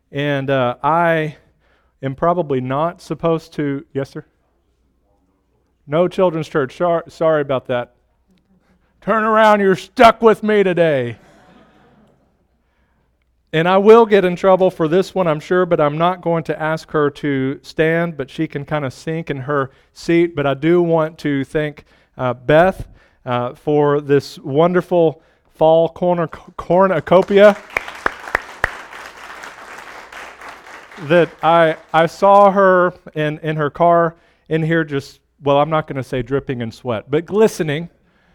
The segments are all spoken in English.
And I am probably not supposed to... Yes, sir? No children's church. Sorry about that. Turn around, you're stuck with me today. And I will get in trouble for this one, I'm sure, but I'm not going to ask her to stand, but she can kind of sink in her seat. But I do want to thank Beth for this wonderful fall cornucopia that I saw her in her car in here just, well, I'm not going to say dripping in sweat, but glistening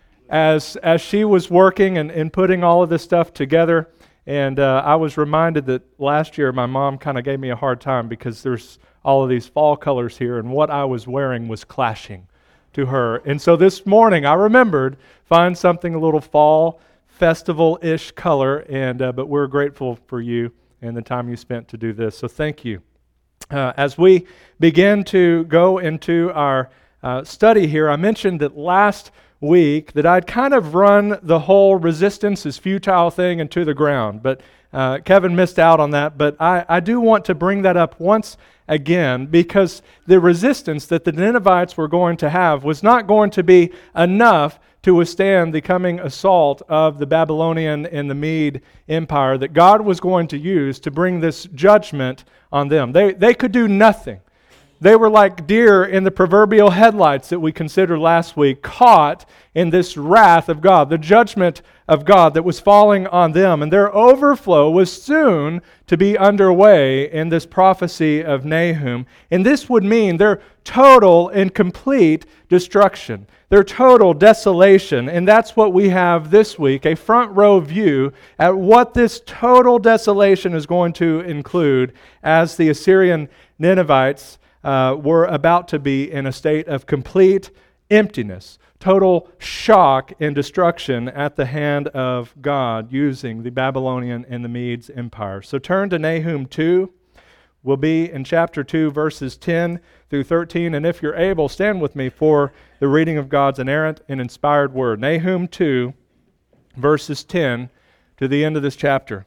as she was working and putting all of this stuff together. And I was reminded that last year my mom kind of gave me a hard time because there's all of these fall colors here, and what I was wearing was clashing to her. And so this morning I remembered, find something a little fall festival-ish color, and but we're grateful for you and the time you spent to do this. So thank you. As we begin to go into our study here, I mentioned that last week that I'd kind of run the whole resistance is futile thing into the ground, but Kevin missed out on that. But I do want to bring that up once again, because the resistance that the Ninevites were going to have was not going to be enough to withstand the coming assault of the Babylonian and the Mede Empire that God was going to use to bring this judgment on them. They could do nothing. They were like deer in the proverbial headlights that we considered last week, caught in this wrath of God, the judgment of God that was falling on them. And their overflow was soon to be underway in this prophecy of Nahum. And this would mean their total and complete destruction, their total desolation. And that's what we have this week, a front row view at what this total desolation is going to include as the Assyrian Ninevites were about to be in a state of complete emptiness, total shock and destruction at the hand of God using the Babylonian and the Medes empire. So turn to Nahum 2. We'll be in chapter 2, verses 10 through 13. And if you're able, stand with me for the reading of God's inerrant and inspired word. Nahum 2, verses 10 to the end of this chapter.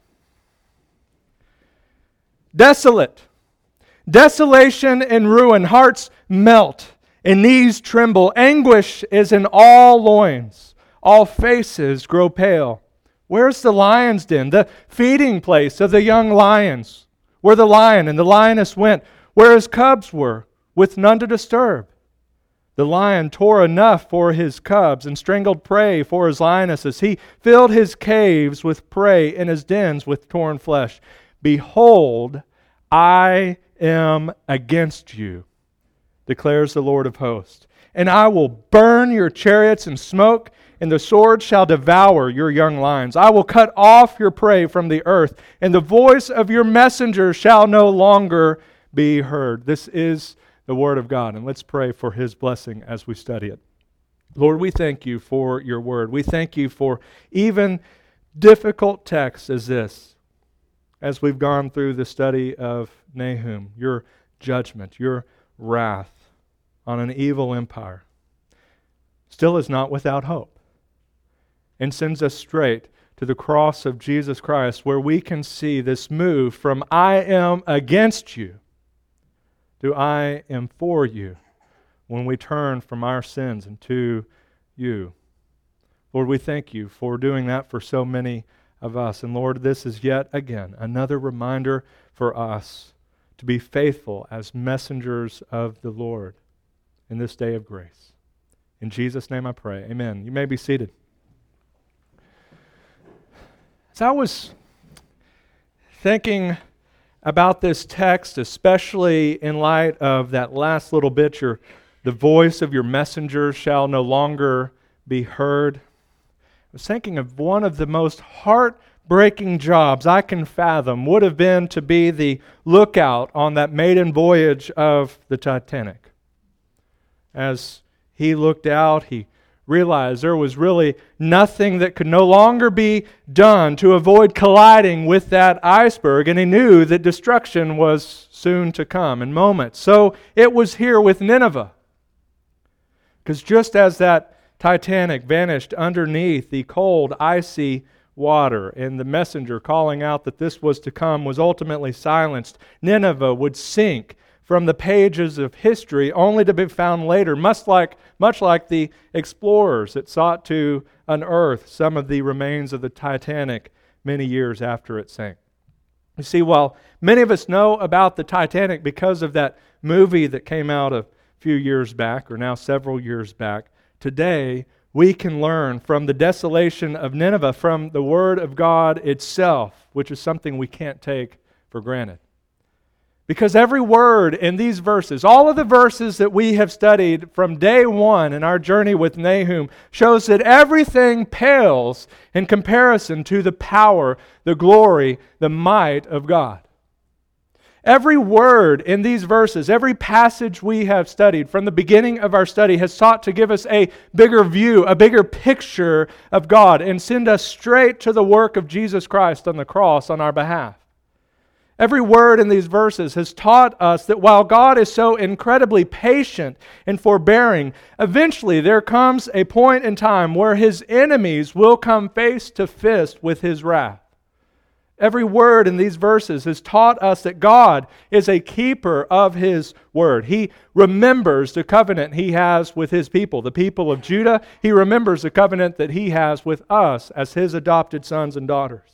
Desolate. Desolation and ruin, hearts melt, and knees tremble. Anguish is in all loins, all faces grow pale. Where's the lion's den, the feeding place of the young lions, where the lion and the lioness went, where his cubs were, with none to disturb? The lion tore enough for his cubs and strangled prey for his lionesses. He filled his caves with prey and his dens with torn flesh. Behold, I am against you, declares the Lord of hosts. And I will burn your chariots in smoke, and the sword shall devour your young lions. I will cut off your prey from the earth, and the voice of your messengers shall no longer be heard. This is the word of God, and let's pray for His blessing as we study it. Lord, we thank you for your word. We thank you for even difficult texts as this, as we've gone through the study of Nahum, your judgment, your wrath on an evil empire, still is not without hope, and sends us straight to the cross of Jesus Christ, where we can see this move from I am against you to I am for you when we turn from our sins and to you. Lord, we thank you for doing that for so many of us. And Lord, this is yet again another reminder for us to be faithful as messengers of the Lord in this day of grace. In Jesus' name I pray. Amen. You may be seated. As I was thinking about this text, especially in light of that last little bit, the voice of your messengers shall no longer be heard, I was thinking of one of the most heartbreaking jobs I can fathom would have been to be the lookout on that maiden voyage of the Titanic. As he looked out, he realized there was really nothing that could no longer be done to avoid colliding with that iceberg, and he knew that destruction was soon to come in moments. So it was here with Nineveh. Because just as that Titanic vanished underneath the cold, icy water, and the messenger calling out that this was to come was ultimately silenced, Nineveh would sink from the pages of history, only to be found later, much like the explorers that sought to unearth some of the remains of the Titanic many years after it sank. You see, while many of us know about the Titanic because of that movie that came out a few years back, or now several years back, today we can learn from the desolation of Nineveh, from the Word of God itself, which is something we can't take for granted. Because every word in these verses, all of the verses that we have studied from day one in our journey with Nahum, shows that everything pales in comparison to the power, the glory, the might of God. Every word in these verses, every passage we have studied from the beginning of our study has sought to give us a bigger view, a bigger picture of God, and send us straight to the work of Jesus Christ on the cross on our behalf. Every word in these verses has taught us that while God is so incredibly patient and forbearing, eventually there comes a point in time where His enemies will come face to face with His wrath. Every word in these verses has taught us that God is a keeper of His word. He remembers the covenant He has with His people, the people of Judah. He remembers the covenant that He has with us as His adopted sons and daughters.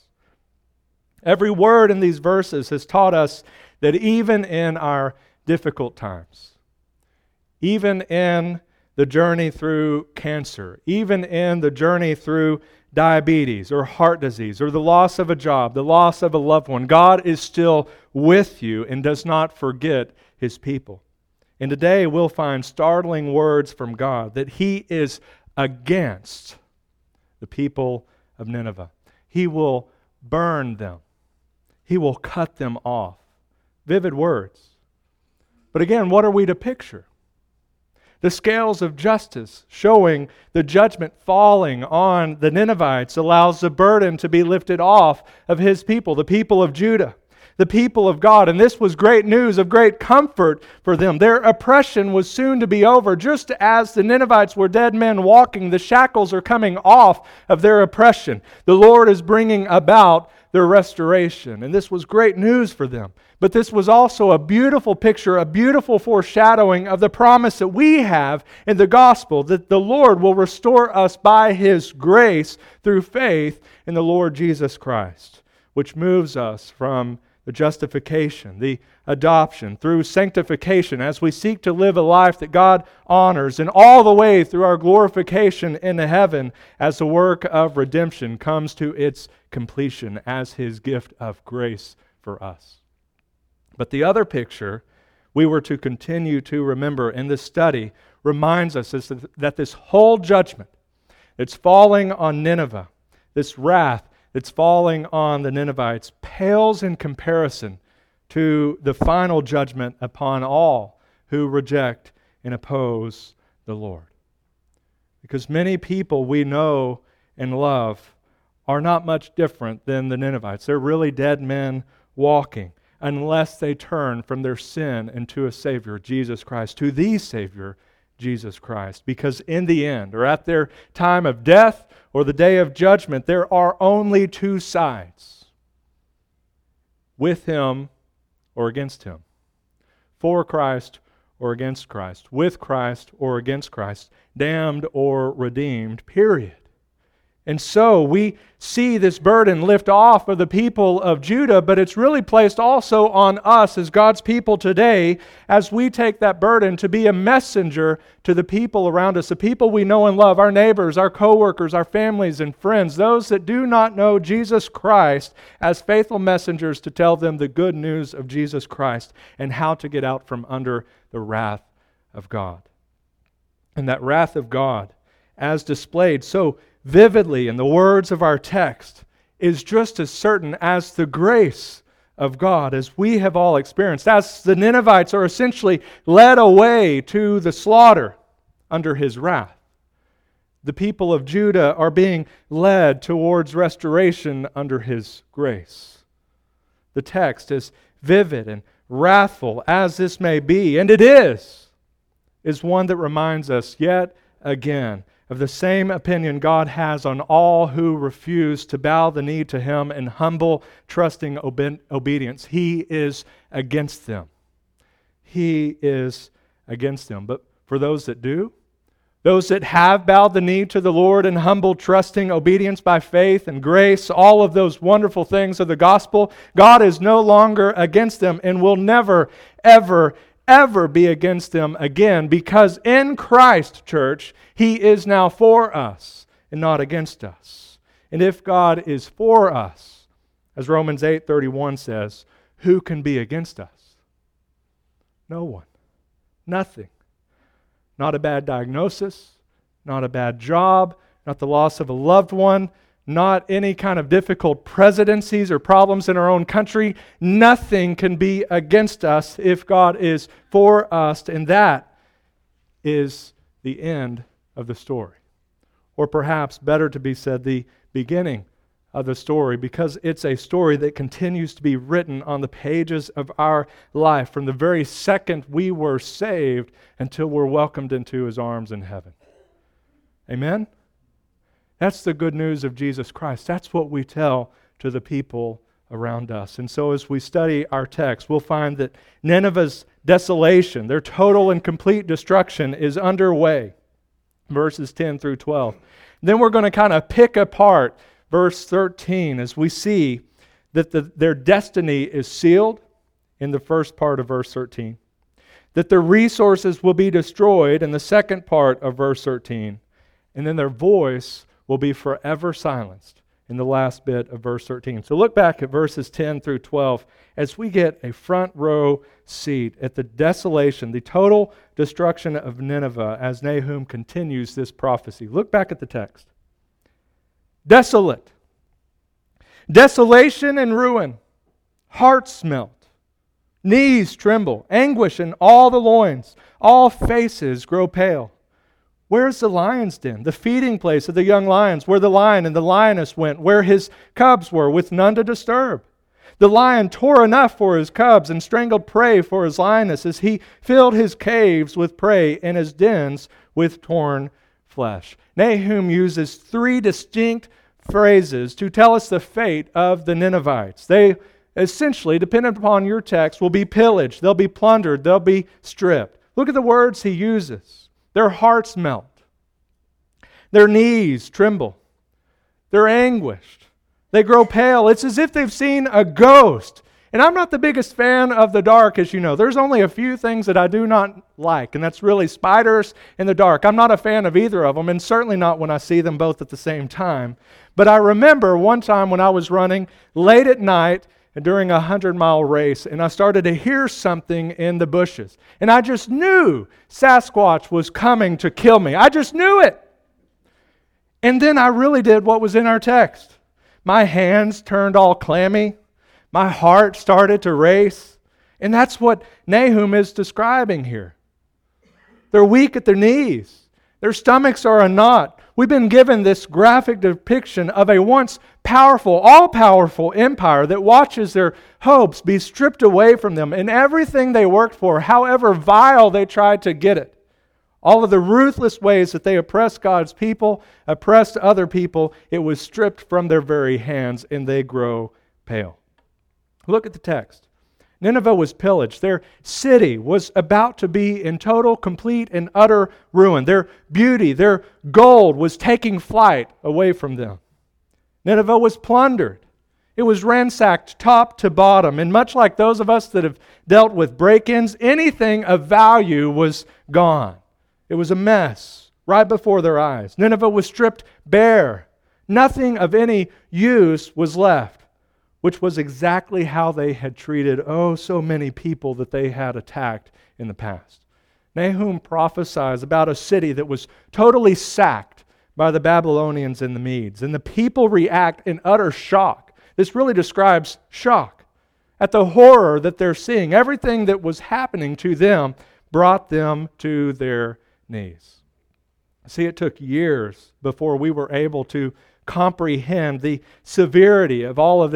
Every word in these verses has taught us that even in our difficult times, even in the journey through cancer, even in the journey through diabetes or heart disease or the loss of a job, the loss of a loved one, God is still with you and does not forget His people. And today we'll find startling words from God that He is against the people of Nineveh. He will burn them. He will cut them off. Vivid words. But again, what are we to picture? The scales of justice showing the judgment falling on the Ninevites allows the burden to be lifted off of His people, the people of Judah, the people of God. And this was great news of great comfort for them. Their oppression was soon to be over. Just as the Ninevites were dead men walking, the shackles are coming off of their oppression. The Lord is bringing about their restoration. And this was great news for them. But this was also a beautiful picture, a beautiful foreshadowing of the promise that we have in the gospel, that the Lord will restore us by His grace through faith in the Lord Jesus Christ, which moves us from the justification, the adoption, through sanctification, as we seek to live a life that God honors, and all the way through our glorification in heaven as the work of redemption comes to its completion as His gift of grace for us. But the other picture we were to continue to remember in this study reminds us that this whole judgment that's falling on Nineveh, this wrath that's falling on the Ninevites, pales in comparison to the final judgment upon all who reject and oppose the Lord. Because many people we know and love are not much different than the Ninevites. They're really dead men walking unless they turn from their sin and to a Savior, Jesus Christ, to the Savior, Jesus Christ. Because in the end, or at their time of death or the day of judgment, there are only two sides: with Him or against Him, for Christ or against Christ, with Christ or against Christ, damned or redeemed, period. And so we see this burden lift off of the people of Judah, but it's really placed also on us as God's people today as we take that burden to be a messenger to the people around us, the people we know and love, our neighbors, our co-workers, our families and friends, those that do not know Jesus Christ, as faithful messengers to tell them the good news of Jesus Christ and how to get out from under the wrath of God. And that wrath of God, as displayed so vividly in the words of our text, is just as certain as the grace of God, as we have all experienced. As the Ninevites are essentially led away to the slaughter under His wrath, the people of Judah are being led towards restoration under His grace. The text, as vivid and wrathful as this may be, and it is one that reminds us yet again of the same opinion God has on all who refuse to bow the knee to Him in humble, trusting obedience. He is against them. He is against them. But for those that do, those that have bowed the knee to the Lord in humble, trusting obedience by faith and grace, all of those wonderful things of the gospel, God is no longer against them and will never, ever, ever be against them again, because in Christ, church, He is now for us and not against us. And if God is for us, as Romans 8:31 says, who can be against us? No one. Nothing. Not a bad diagnosis, not a bad job, not the loss of a loved one, not any kind of difficult presidencies or problems in our own country. Nothing can be against us if God is for us, and that is the end of the story. Or perhaps, better to be said, the beginning of the story, because it's a story that continues to be written on the pages of our life from the very second we were saved until we're welcomed into His arms in heaven. Amen? That's the good news of Jesus Christ. That's what we tell to the people around us. And so as we study our text, we'll find that Nineveh's desolation, their total and complete destruction, is underway. Verses 10 through 12. Then we're going to kind of pick apart verse 13 as we see that their destiny is sealed in the first part of verse 13. That their resources will be destroyed in the second part of verse 13. And then their voice will be forever silenced in the last bit of verse 13. So look back at verses 10 through 12 as we get a front row seat at the desolation, the total destruction of Nineveh as Nahum continues this prophecy. Look back at the text. Desolate, desolation and ruin, hearts melt, knees tremble, anguish in all the loins, all faces grow pale. Where's the lion's den, the feeding place of the young lions, where the lion and the lioness went, where his cubs were, with none to disturb? The lion tore enough for his cubs and strangled prey for his lioness as he filled his caves with prey and his dens with torn flesh. Nahum uses three distinct phrases to tell us the fate of the Ninevites. They essentially, dependent upon your text, will be pillaged, they'll be plundered, they'll be stripped. Look at the words he uses. Their hearts melt. Their knees tremble. They're anguished. They grow pale. It's as if they've seen a ghost. And I'm not the biggest fan of the dark, as you know. There's only a few things that I do not like, and that's really spiders in the dark. I'm not a fan of either of them, and certainly not when I see them both at the same time. But I remember one time when I was running late at night during a 100-mile race, and I started to hear something in the bushes. And I just knew Sasquatch was coming to kill me. I just knew it. And then I really did what was in our text. My hands turned all clammy. My heart started to race. And that's what Nahum is describing here. They're weak at their knees. Their stomachs are a knot. We've been given this graphic depiction of a once powerful, all-powerful empire that watches their hopes be stripped away from them and everything they worked for, however vile they tried to get it. All of the ruthless ways that they oppressed God's people, oppressed other people, it was stripped from their very hands and they grow pale. Look at the text. Nineveh was pillaged. Their city was about to be in total, complete, and utter ruin. Their beauty, their gold was taking flight away from them. Nineveh was plundered. It was ransacked top to bottom. And much like those of us that have dealt with break-ins, anything of value was gone. It was a mess right before their eyes. Nineveh was stripped bare. Nothing of any use was left, which was exactly how they had treated, so many people that they had attacked in the past. Nahum prophesies about a city that was totally sacked by the Babylonians and the Medes, and the people react in utter shock. This really describes shock at the horror that they're seeing. Everything that was happening to them brought them to their knees. See, it took years before we were able to comprehend the severity of all of this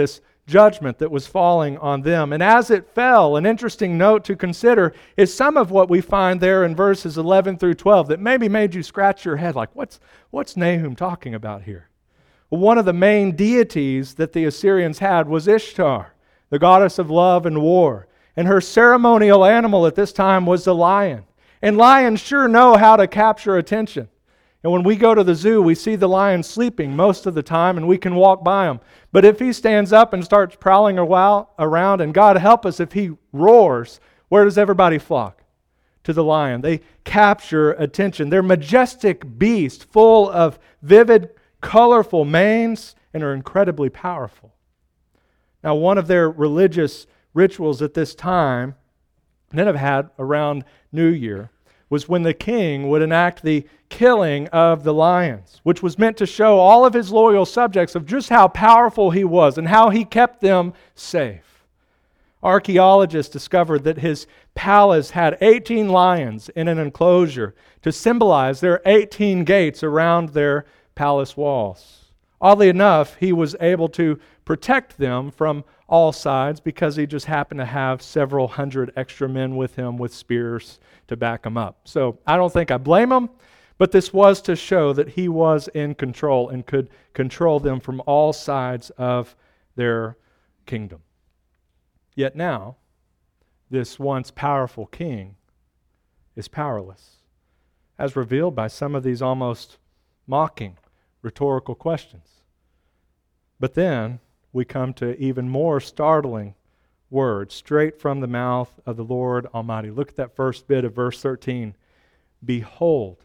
judgment that was falling on them. And as it fell, an interesting note to consider is some of what we find there in verses 11 through 12 that maybe made you scratch your head like, what's Nahum talking about here? Well, one of the main deities that the Assyrians had was Ishtar, the goddess of love and war. And her ceremonial animal at this time was the lion. And lions sure know how to capture attention. And when we go to the zoo, we see the lion sleeping most of the time, and we can walk by him. But if he stands up and starts prowling around, and God help us if he roars, where does everybody flock? To the lion. They capture attention. They're majestic beasts, full of vivid, colorful manes, and are incredibly powerful. Now, one of their religious rituals at this time, Nineveh had around New Year, was when the king would enact the killing of the lions, which was meant to show all of his loyal subjects of just how powerful he was and how he kept them safe. Archaeologists discovered that his palace had 18 lions in an enclosure to symbolize their 18 gates around their palace walls. Oddly enough, he was able to protect them from all sides because he just happened to have several hundred extra men with him with spears to back him up. So I don't think I blame him, but this was to show that he was in control and could control them from all sides of their kingdom. Yet now, this once powerful king is powerless, as revealed by some of these almost mocking rhetorical questions. But then we come to even more startling words straight from the mouth of the Lord Almighty. Look at that first bit of verse 13. Behold,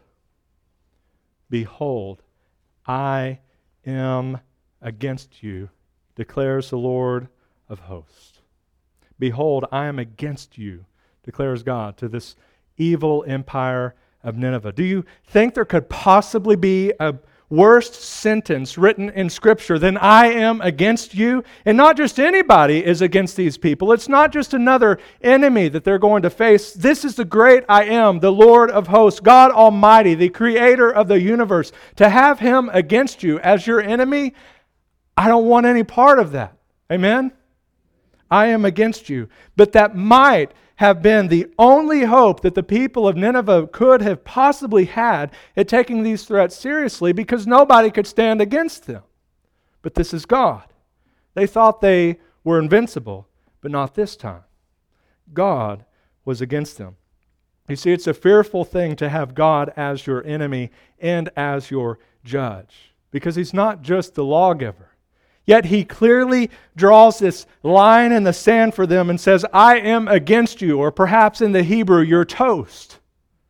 I am against you, declares the Lord of hosts. Behold, I am against you, declares God to this evil empire of Nineveh. Do you think there could possibly be a worst sentence written in Scripture than I am against you? And not just anybody is against these people. It's not just another enemy that they're going to face. This is the great I am, the Lord of hosts, God Almighty, the creator of the universe. To have him against you as your enemy, I don't want any part of that. Amen? I am against you. But that might have been the only hope that the people of Nineveh could have possibly had at taking these threats seriously, because nobody could stand against them. But this is God. They thought they were invincible, but not this time. God was against them. You see, it's a fearful thing to have God as your enemy and as your judge, because he's not just the lawgiver. Yet he clearly draws this line in the sand for them and says, I am against you, or perhaps in the Hebrew, you're toast.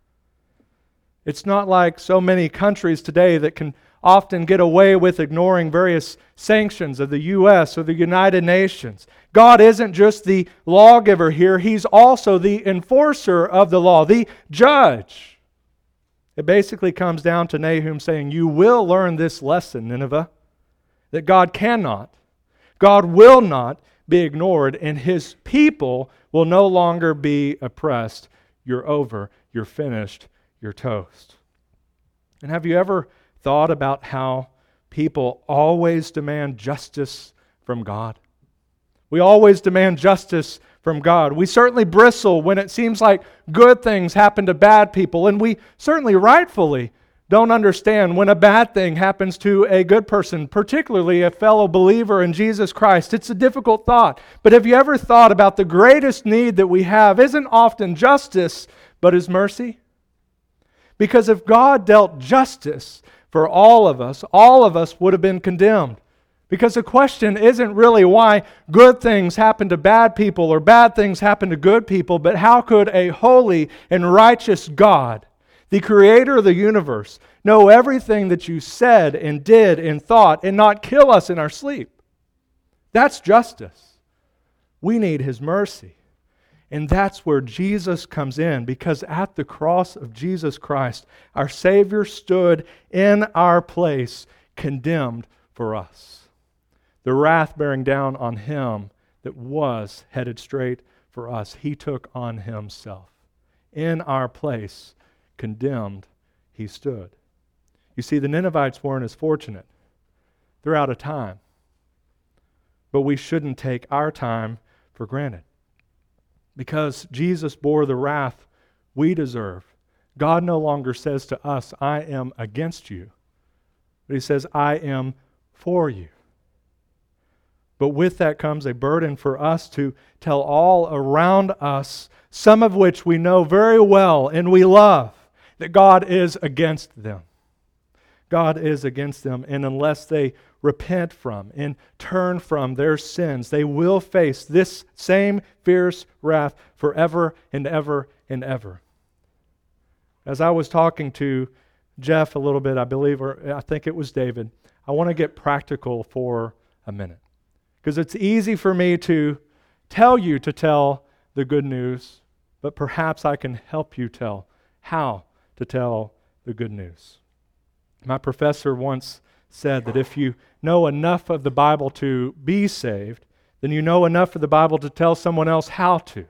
It's not like so many countries today that can often get away with ignoring various sanctions of the U.S. or the United Nations. God isn't just the lawgiver here, he's also the enforcer of the law, the judge. It basically comes down to Nahum saying, you will learn this lesson, Nineveh, that God cannot, God will not be ignored, and his people will no longer be oppressed. You're over, you're finished, you're toast. And have you ever thought about how people always demand justice from God? We always demand justice from God. We certainly bristle when it seems like good things happen to bad people, and we certainly rightfully don't understand when a bad thing happens to a good person, particularly a fellow believer in Jesus Christ. It's a difficult thought. But have you ever thought about the greatest need that we have isn't often justice, but His mercy? Because if God dealt justice for all of us would have been condemned. Because the question isn't really why good things happen to bad people or bad things happen to good people, but how could a holy and righteous God, the creator of the universe, know everything that you said and did and thought and not kill us in our sleep? That's justice. We need His mercy. And that's where Jesus comes in, because at the cross of Jesus Christ, our Savior stood in our place, condemned for us. The wrath bearing down on Him that was headed straight for us, He took on Himself. In our place, condemned, He stood. You see, the Ninevites weren't as fortunate. They're out of time. but we shouldn't take our time for granted. Because Jesus bore the wrath we deserve, God no longer says to us, I am against you, but He says, I am for you. But with that comes a burden for us to tell all around us, some of which we know very well and we love, that God is against them. God is against them, and unless they repent from and turn from their sins, they will face this same fierce wrath forever and ever and ever. As I was talking to Jeff a little bit, I believe, or I think it was David, I want to get practical for a minute. Because it's easy for me to tell you to tell the good news, but perhaps I can help you tell how to tell the good news. My professor once said that if you know enough of the Bible to be saved, then you know enough of the Bible to tell someone else how to.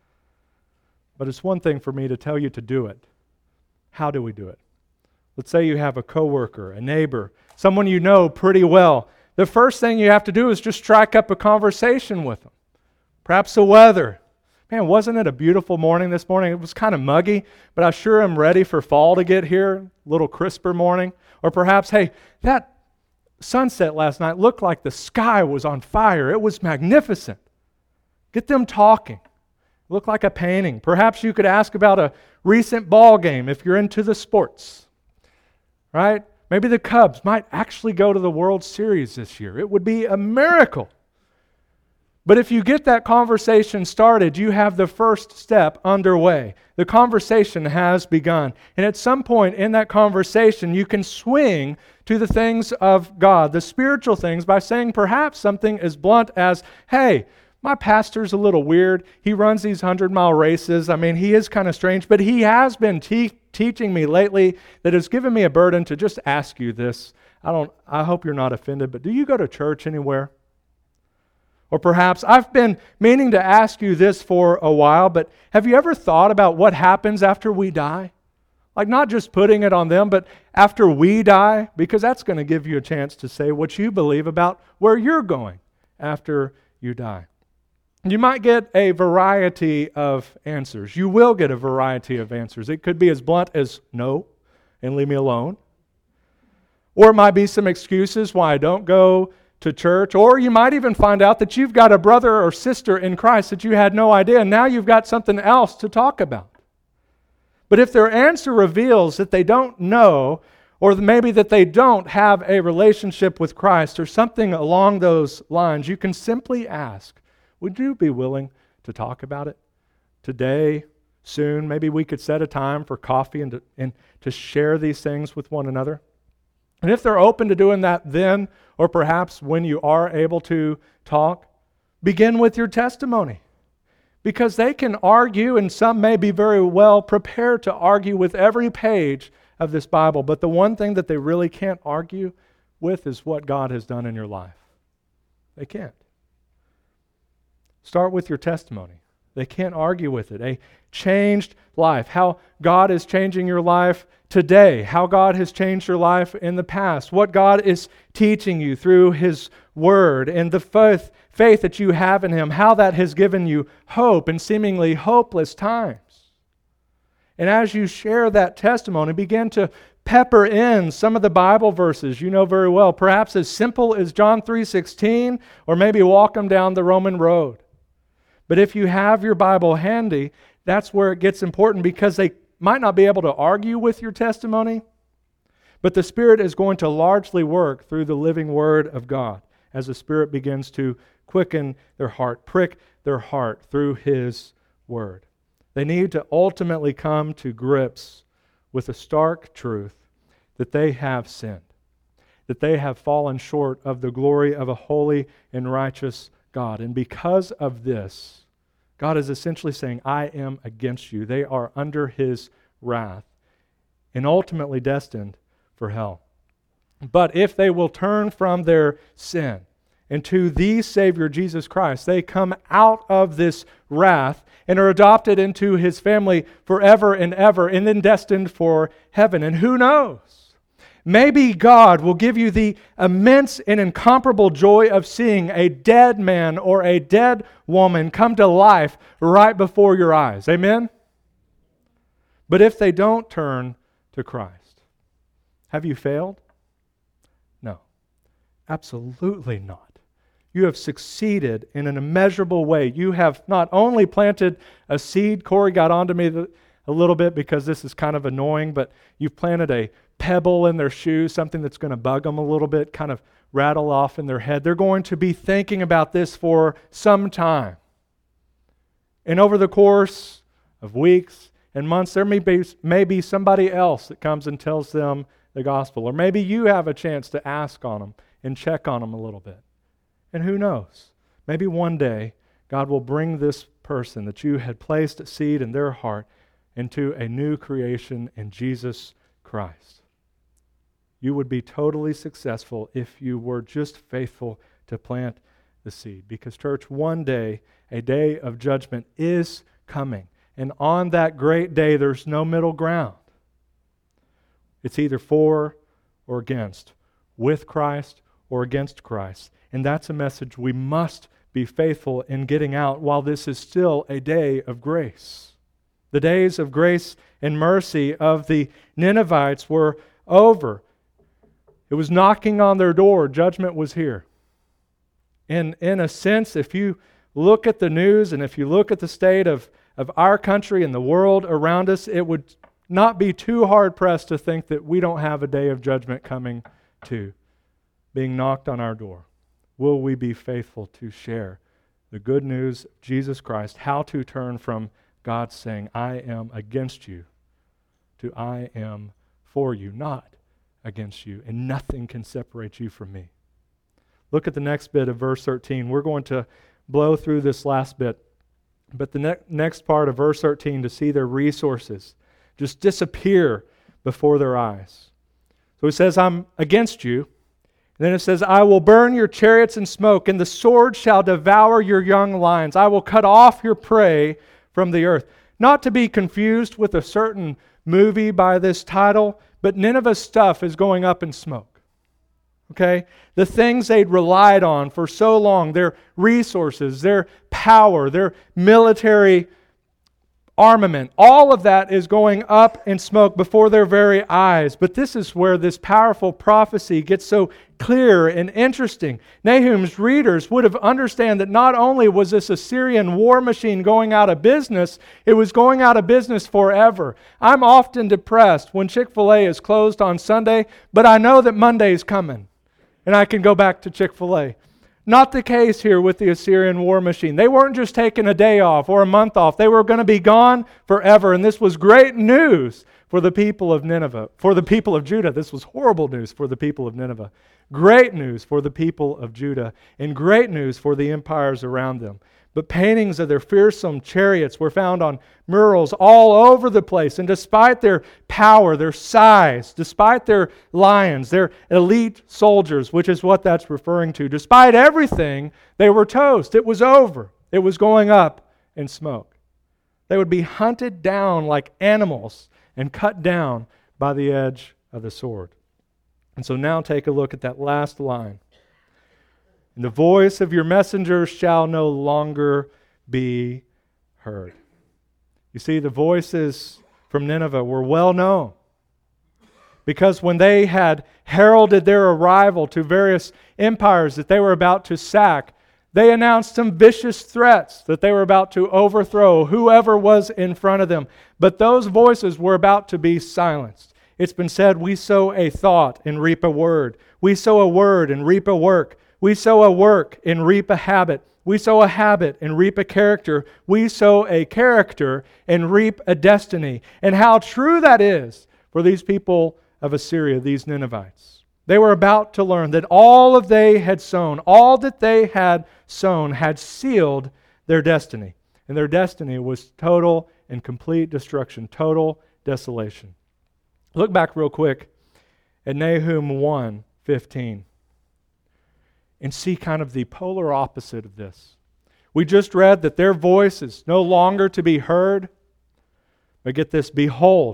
But it's one thing for me to tell you to do it. How do we do it? Let's say you have a coworker, a neighbor, someone you know pretty well. The first thing you have to do is just strike up a conversation with them. Perhaps the weather. Man, wasn't it a beautiful morning this morning? It was kind of muggy, but I sure am ready for fall to get here. A little crisper morning. Or perhaps, hey, that sunset last night looked like the sky was on fire. It was magnificent. Get them talking. Look like a painting. Perhaps you could ask about a recent ball game if you're into the sports. Right? Maybe the Cubs might actually go to the World Series this year. It would be a miracle. But if you get that conversation started, you have the first step underway. The conversation has begun. And at some point in that conversation, you can swing to the things of God, the spiritual things, by saying perhaps something as blunt as, hey, my pastor's a little weird. He runs these 100-mile races. I mean, he is kind of strange, but he has been teaching me lately that has given me a burden to just ask you this. I hope you're not offended, but do you go to church anywhere? Or perhaps, I've been meaning to ask you this for a while, but have you ever thought about what happens after we die? Like not just putting it on them, but after we die, because that's going to give you a chance to say what you believe about where you're going after you die. You might get a variety of answers. You will get a variety of answers. It could be as blunt as no, and leave me alone. Or it might be some excuses why I don't go to church. Or you might even find out that you've got a brother or sister in Christ that you had no idea, and now you've got something else to talk about. But if their answer reveals that they don't know, or maybe that they don't have a relationship with Christ, or something along those lines, you can simply ask, would you be willing to talk about it today, soon? Maybe we could set a time for coffee and to share these things with one another. And if they're open to doing that then, or perhaps when you are able to talk, begin with your testimony. Because they can argue, and some may be very well prepared to argue with every page of this Bible, but the one thing that they really can't argue with is what God has done in your life. They can't. Start with your testimony. They can't argue with it. A changed life. How God is changing your life today. How God has changed your life in the past. What God is teaching you through His Word and the faith that you have in Him. How that has given you hope in seemingly hopeless times. And as you share that testimony, begin to pepper in some of the Bible verses you know very well. Perhaps as simple as John 3:16, or maybe walk them down the Roman road. But if you have your Bible handy, that's where it gets important, because they might not be able to argue with your testimony, but the Spirit is going to largely work through the living Word of God as the Spirit begins to quicken their heart, prick their heart through His Word. They need to ultimately come to grips with the stark truth that they have sinned, that they have fallen short of the glory of a holy and righteous God. And because of this, God is essentially saying, I am against you. They are under His wrath and ultimately destined for hell. But if they will turn from their sin and to the Savior Jesus Christ, they come out of this wrath and are adopted into His family forever and ever, and then destined for heaven. And who knows? maybe God will give you the immense and incomparable joy of seeing a dead man or a dead woman come to life right before your eyes. Amen? But if they don't turn to Christ, have you failed? No, absolutely not. You have succeeded in an immeasurable way. You have not only planted a seed. Corey got onto me a little bit because this is kind of annoying, but you've planted a pebble in their shoe, something that's going to bug them a little bit, kind of rattle off in their head. They're going to be thinking about this for some time. And over the course of weeks and months, there may be somebody else that comes and tells them the gospel. Or maybe you have a chance to ask on them and check on them a little bit. And who knows? Maybe one day God will bring this person that you had placed a seed in their heart into a new creation in Jesus Christ. You would be totally successful if you were just faithful to plant the seed. Because, church, one day, a day of judgment is coming. And on that great day, there's no middle ground. It's either for or against, with Christ or against Christ. And that's a message we must be faithful in getting out while this is still a day of grace. The days of grace and mercy of the Ninevites were over. It was knocking on their door. Judgment was here. And in a sense, if you look at the news and if you look at the state of our country and the world around us, it would not be too hard-pressed to think that we don't have a day of judgment coming too, being knocked on our door. Will we be faithful to share the good news of Jesus Christ, how to turn from God saying, I am against you, to I am for you, not against you, and nothing can separate you from me. Look at the next bit of verse 13. We're going to blow through this last bit, but the next part of verse 13, to see their resources just disappear before their eyes. So he says, I'm against you. And then it says, I will burn your chariots in smoke, and the sword shall devour your young lions. I will cut off your prey from the earth. Not to be confused with a certain movie by this title, but Nineveh's stuff is going up in smoke. Okay? The things they'd relied on for so long, their resources, their power, their military armament, all of that is going up in smoke before their very eyes. But this is where this powerful prophecy gets so clear and interesting. Nahum's readers would have understood that not only was this Assyrian war machine going out of business, it was going out of business forever. I'm often depressed when Chick-fil-A is closed on Sunday, but I know that Monday's coming, and I can go back to Chick-fil-A. Not the case here with the Assyrian war machine. They weren't just taking a day off or a month off. They were going to be gone forever. And this was great news for the people of Nineveh. For the people of Judah, this was horrible news for the people of Nineveh. Great news for the people of Judah. And great news for the empires around them. But paintings of their fearsome chariots were found on murals all over the place. And despite their power, their size, despite their lions, their elite soldiers, which is what that's referring to, despite everything, they were toast. It was over. It was going up in smoke. They would be hunted down like animals and cut down by the edge of the sword. And so now take a look at that last line. And the voice of your messengers shall no longer be heard. You see, the voices from Nineveh were well known, because when they had heralded their arrival to various empires that they were about to sack, they announced some vicious threats that they were about to overthrow whoever was in front of them. But those voices were about to be silenced. It's been said, we sow a thought and reap a word. We sow a word and reap a work. We sow a work and reap a habit. We sow a habit and reap a character. We sow a character and reap a destiny. And how true that is for these people of Assyria, these Ninevites. They were about to learn that all that they had sown had sealed their destiny. And their destiny was total and complete destruction, total desolation. Look back real quick at Nahum 1:15. And see kind of the polar opposite of this. We just read that their voice is no longer to be heard. But get this, behold,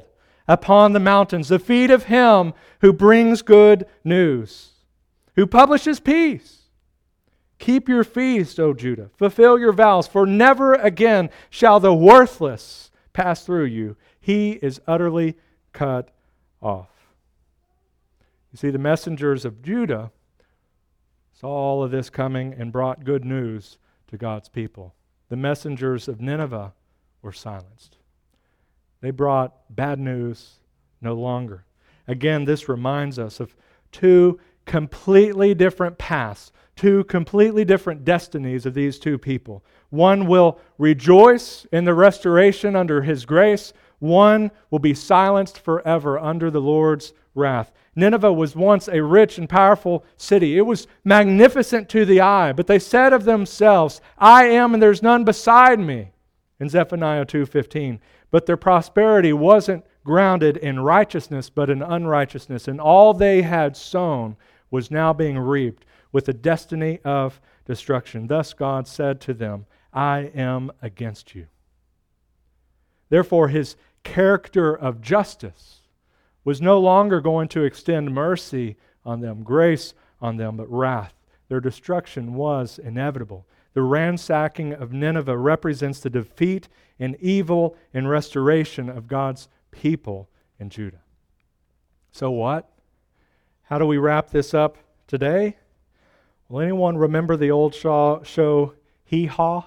upon the mountains, the feet of him who brings good news, who publishes peace. Keep your feast, O Judah. Fulfill your vows, for never again shall the worthless pass through you. He is utterly cut off. You see, the messengers of Judah saw all of this coming and brought good news to God's people. The messengers of Nineveh were silenced. They brought bad news no longer. Again, this reminds us of two completely different paths, two completely different destinies of these two people. One will rejoice in the restoration under His grace. One will be silenced forever under the Lord's wrath. Nineveh was once a rich and powerful city. It was magnificent to the eye, but they said of themselves, I am and there's none beside me, in Zephaniah 2:15. But their prosperity wasn't grounded in righteousness, but in unrighteousness. And all they had sown was now being reaped with a destiny of destruction. Thus God said to them, I am against you. Therefore, His character of justice was no longer going to extend mercy on them, grace on them, but wrath. Their destruction was inevitable. The ransacking of Nineveh represents the defeat and evil and restoration of God's people in Judah. So what? How do we wrap this up today? Will anyone remember the old show Hee Haw?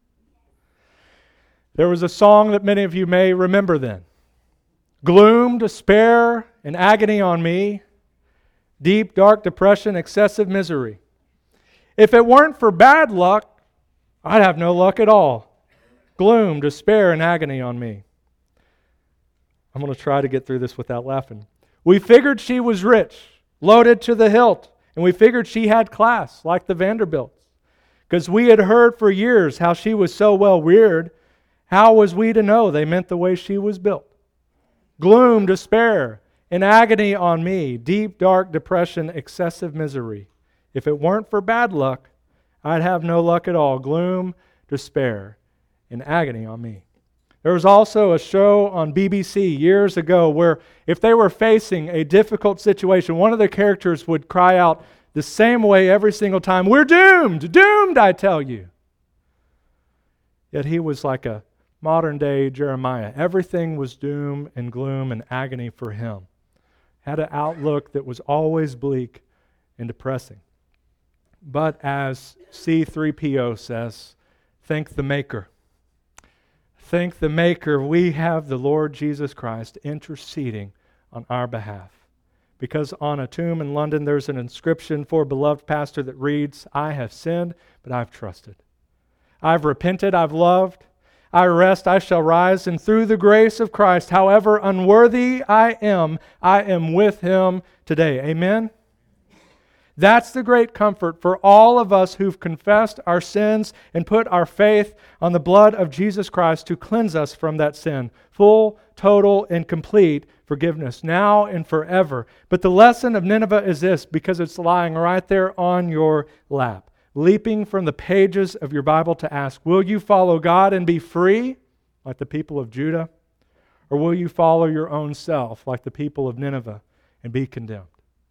There was a song that many of you may remember then. Gloom, despair, and agony on me, deep, dark depression, excessive misery. If it weren't for bad luck, I'd have no luck at all. Gloom, despair, and agony on me. I'm going to try to get through this without laughing. We figured she was rich, loaded to the hilt, and we figured she had class, like the Vanderbilts. Because we had heard for years how she was so well reared. How was we to know they meant the way she was built? Gloom, despair, and agony on me, deep, dark depression, excessive misery. If it weren't for bad luck, I'd have no luck at all. Gloom, despair, and agony on me. There was also a show on BBC years ago where if they were facing a difficult situation, one of the characters would cry out the same way every single time, we're doomed, doomed, I tell you. Yet he was like a modern-day Jeremiah. Everything was doom and gloom and agony for him. Had an outlook that was always bleak and depressing. But as C-3PO says, thank the Maker. Thank the Maker, we have the Lord Jesus Christ interceding on our behalf. Because on a tomb in London, there's an inscription for a beloved pastor that reads, I have sinned, but I've trusted. I've repented, I've loved. I rest, I shall rise, and through the grace of Christ, however unworthy I am with Him today. Amen? That's the great comfort for all of us who've confessed our sins and put our faith on the blood of Jesus Christ to cleanse us from that sin. Full, total, and complete forgiveness, now and forever. But the lesson of Nineveh is this, because it's lying right there on your lap. Leaping from the pages of your Bible to ask, will you follow God and be free, like the people of Judah? Or will you follow your own self, like the people of Nineveh, and be condemned?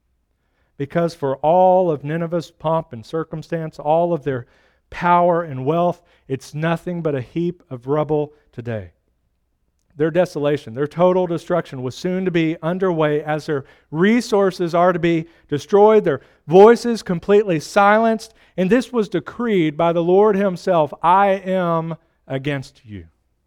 Because for all of Nineveh's pomp and circumstance, all of their power and wealth, it's nothing but a heap of rubble today. Their desolation, their total destruction was soon to be underway as their resources are to be destroyed, their voices completely silenced, and this was decreed by the Lord Himself, I am against you.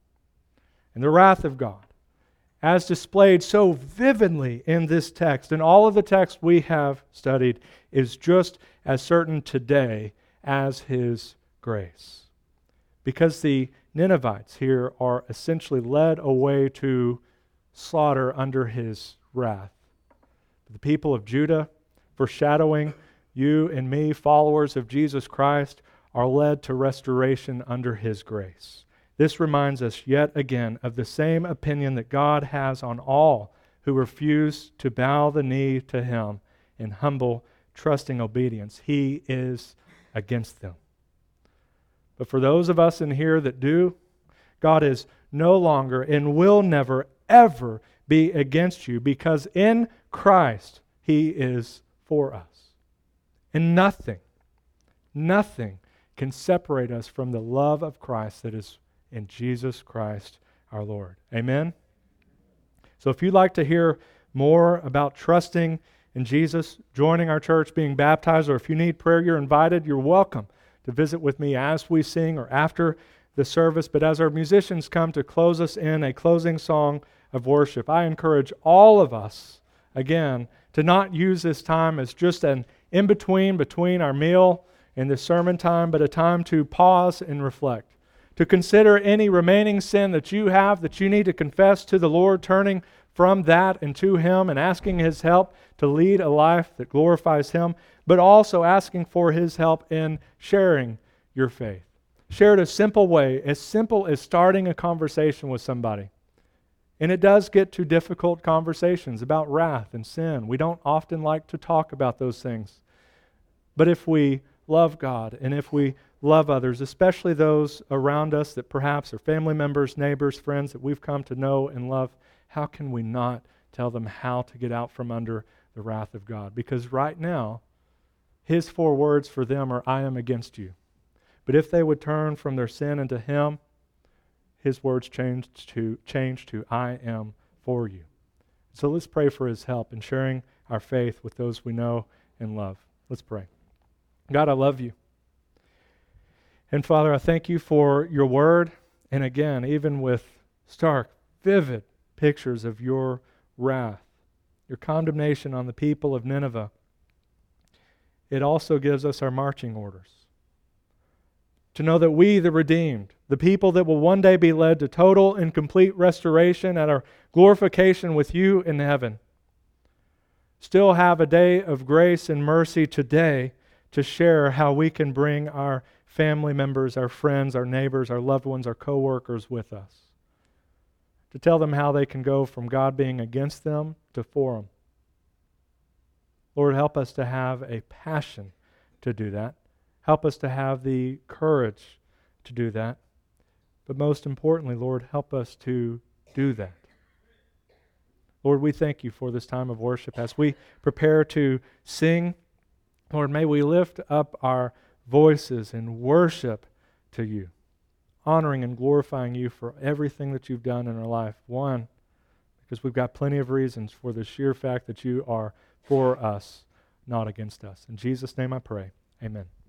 And the wrath of God, as displayed so vividly in this text, and all of the texts we have studied, is just as certain today as His grace. Because the Ninevites here are essentially led away to slaughter under His wrath. The people of Judah, foreshadowing you and me, followers of Jesus Christ, are led to restoration under His grace. This reminds us yet again of the same opinion that God has on all who refuse to bow the knee to Him in humble, trusting obedience. He is against them. But for those of us in here that do, God is no longer and will never, ever be against you, because in Christ He is for us. And nothing can separate us from the love of Christ that is in Jesus Christ our Lord. Amen? So if you'd like to hear more about trusting in Jesus, joining our church, being baptized, or if you need prayer, you're invited. You're welcome to visit with me as we sing or after the service. But as our musicians come to close us in a closing song of worship, I encourage all of us, again, to not use this time as just an in-between between our meal and the sermon time, but a time to pause and reflect, to consider any remaining sin that you have that you need to confess to the Lord, turning from that and to Him and asking His help to lead a life that glorifies Him, but also asking for His help in sharing your faith. Share it a simple way, as simple as starting a conversation with somebody. And it does get to difficult conversations about wrath and sin. We don't often like to talk about those things. But if we love God and if we love others, especially those around us that perhaps are family members, neighbors, friends that we've come to know and love, how can we not tell them how to get out from under the wrath of God? Because right now, His 4 words for them are, I am against you. But if they would turn from their sin into Him, His words change to I am for you. So let's pray for His help in sharing our faith with those we know and love. Let's pray. God, I love you. And Father, I thank you for your word. And again, even with stark, vivid pictures of your wrath, your condemnation on the people of Nineveh, it also gives us our marching orders. To know that we, the redeemed, the people that will one day be led to total and complete restoration at our glorification with you in heaven, still have a day of grace and mercy today to share how we can bring our family members, our friends, our neighbors, our loved ones, our co-workers with us. To tell them how they can go from God being against them to for them. Lord, help us to have a passion to do that. Help us to have the courage to do that. But most importantly, Lord, help us to do that. Lord, we thank you for this time of worship. As we prepare to sing, Lord, may we lift up our voices in worship to you, honoring and glorifying you for everything that you've done in our life. One, because we've got plenty of reasons for the sheer fact that you are for us, not against us. In Jesus' name I pray. Amen.